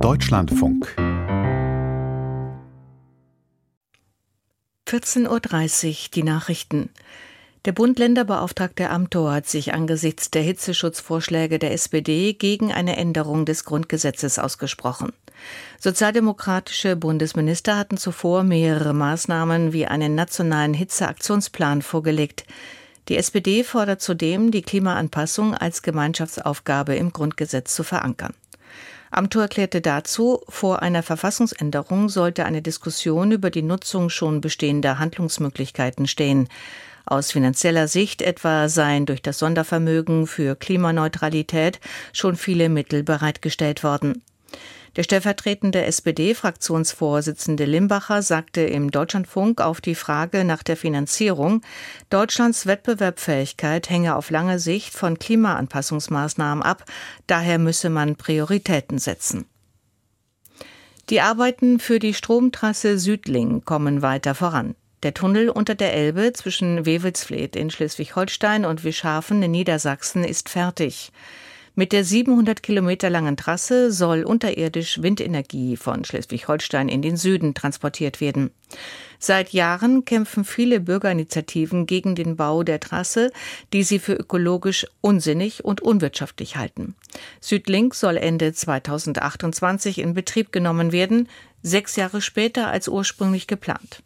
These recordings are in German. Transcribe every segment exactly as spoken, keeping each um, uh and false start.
Deutschlandfunk. vierzehn Uhr dreißig, die Nachrichten. Der Bund-Länder-Beauftragte Amthor hat sich angesichts der Hitzeschutzvorschläge der S P D gegen eine Änderung des Grundgesetzes ausgesprochen. Sozialdemokratische Bundesminister hatten zuvor mehrere Maßnahmen wie einen nationalen Hitzeaktionsplan vorgelegt. Die S P D fordert zudem, die Klimaanpassung als Gemeinschaftsaufgabe im Grundgesetz zu verankern. Amthor erklärte dazu, vor einer Verfassungsänderung sollte eine Diskussion über die Nutzung schon bestehender Handlungsmöglichkeiten stehen. Aus finanzieller Sicht etwa seien durch das Sondervermögen für Klimaneutralität schon viele Mittel bereitgestellt worden. Der stellvertretende S P D-Fraktionsvorsitzende Limbacher sagte im Deutschlandfunk auf die Frage nach der Finanzierung, Deutschlands Wettbewerbsfähigkeit hänge auf lange Sicht von Klimaanpassungsmaßnahmen ab, daher müsse man Prioritäten setzen. Die Arbeiten für die Stromtrasse Südlink kommen weiter voran. Der Tunnel unter der Elbe zwischen Wewelsfleth in Schleswig-Holstein und Wischhafen in Niedersachsen ist fertig. Mit der siebenhundert Kilometer langen Trasse soll unterirdisch Windenergie von Schleswig-Holstein in den Süden transportiert werden. Seit Jahren kämpfen viele Bürgerinitiativen gegen den Bau der Trasse, die sie für ökologisch unsinnig und unwirtschaftlich halten. Südlink soll Ende zweitausendachtundzwanzig in Betrieb genommen werden, sechs Jahre später als ursprünglich geplant.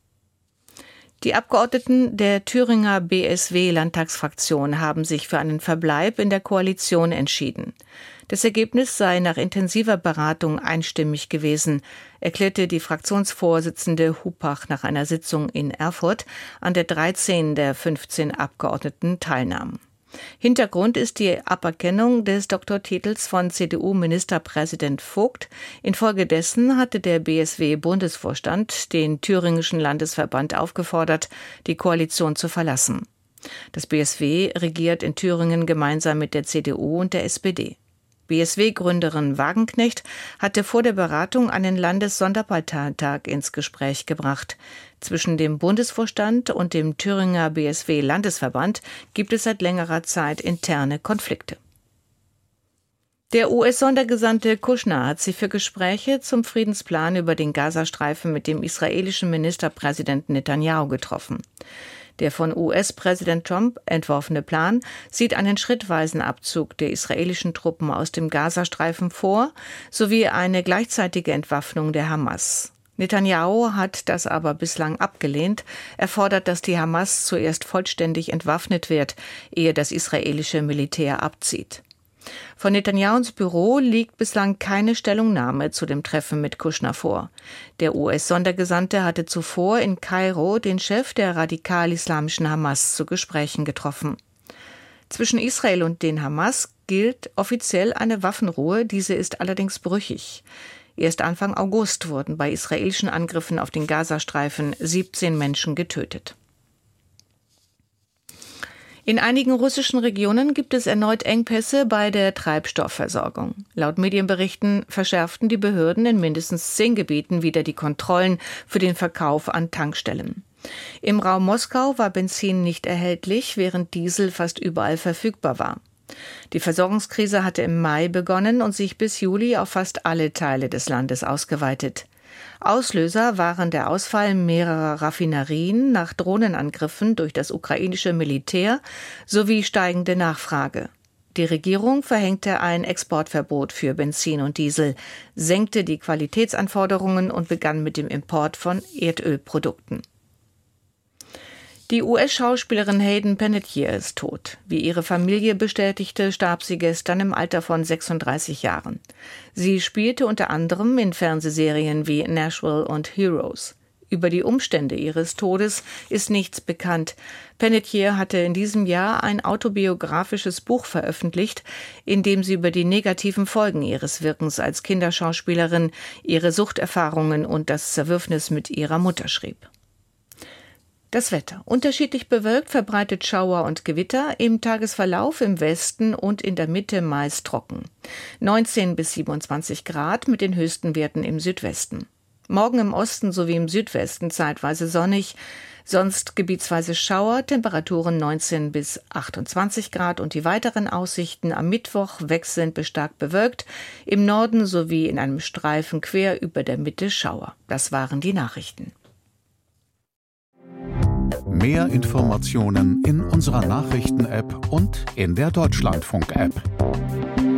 Die Abgeordneten der Thüringer B S W-Landtagsfraktion haben sich für einen Verbleib in der Koalition entschieden. Das Ergebnis sei nach intensiver Beratung einstimmig gewesen, erklärte die Fraktionsvorsitzende Hupach nach einer Sitzung in Erfurt, an der dreizehn der fünfzehn Abgeordneten teilnahmen. Hintergrund ist die Aberkennung des Doktortitels von C D U-Ministerpräsident Vogt. Infolgedessen hatte der B S W-Bundesvorstand den thüringischen Landesverband aufgefordert, die Koalition zu verlassen. Das B S W regiert in Thüringen gemeinsam mit der C D U und der S P D. B S W-Gründerin Wagenknecht hatte vor der Beratung einen Landessonderparteitag ins Gespräch gebracht. Zwischen dem Bundesvorstand und dem Thüringer B S W-Landesverband gibt es seit längerer Zeit interne Konflikte. Der U S-Sondergesandte Kushner hat sich für Gespräche zum Friedensplan über den Gazastreifen mit dem israelischen Ministerpräsidenten Netanyahu getroffen. Der von U S-Präsident Trump entworfene Plan sieht einen schrittweisen Abzug der israelischen Truppen aus dem Gazastreifen vor, sowie eine gleichzeitige Entwaffnung der Hamas. Netanyahu hat das aber bislang abgelehnt. Er fordert, dass die Hamas zuerst vollständig entwaffnet wird, ehe das israelische Militär abzieht. Von Netanyahus Büro liegt bislang keine Stellungnahme zu dem Treffen mit Kushner vor. Der U S-Sondergesandte hatte zuvor in Kairo den Chef der radikal-islamischen Hamas zu Gesprächen getroffen. Zwischen Israel und den Hamas gilt offiziell eine Waffenruhe, diese ist allerdings brüchig. Erst Anfang August wurden bei israelischen Angriffen auf den Gazastreifen siebzehn Menschen getötet. In einigen russischen Regionen gibt es erneut Engpässe bei der Treibstoffversorgung. Laut Medienberichten verschärften die Behörden in mindestens zehn Gebieten wieder die Kontrollen für den Verkauf an Tankstellen. Im Raum Moskau war Benzin nicht erhältlich, während Diesel fast überall verfügbar war. Die Versorgungskrise hatte im Mai begonnen und sich bis Juli auf fast alle Teile des Landes ausgeweitet. Auslöser waren der Ausfall mehrerer Raffinerien nach Drohnenangriffen durch das ukrainische Militär sowie steigende Nachfrage. Die Regierung verhängte ein Exportverbot für Benzin und Diesel, senkte die Qualitätsanforderungen und begann mit dem Import von Erdölprodukten. Die U S-Schauspielerin Hayden Panettiere ist tot. Wie ihre Familie bestätigte, starb sie gestern im Alter von sechsunddreißig Jahren. Sie spielte unter anderem in Fernsehserien wie Nashville und Heroes. Über die Umstände ihres Todes ist nichts bekannt. Panettiere hatte in diesem Jahr ein autobiografisches Buch veröffentlicht, in dem sie über die negativen Folgen ihres Wirkens als Kinderschauspielerin, ihre Suchterfahrungen und das Zerwürfnis mit ihrer Mutter schrieb. Das Wetter. Unterschiedlich bewölkt, verbreitet Schauer und Gewitter, im Tagesverlauf im Westen und in der Mitte meist trocken. neunzehn bis siebenundzwanzig Grad mit den höchsten Werten im Südwesten. Morgen im Osten sowie im Südwesten zeitweise sonnig, sonst gebietsweise Schauer, Temperaturen neunzehn bis achtundzwanzig Grad und die weiteren Aussichten am Mittwoch wechselnd bis stark bewölkt, im Norden sowie in einem Streifen quer über der Mitte Schauer. Das waren die Nachrichten. Mehr Informationen in unserer Nachrichten-App und in der Deutschlandfunk-App.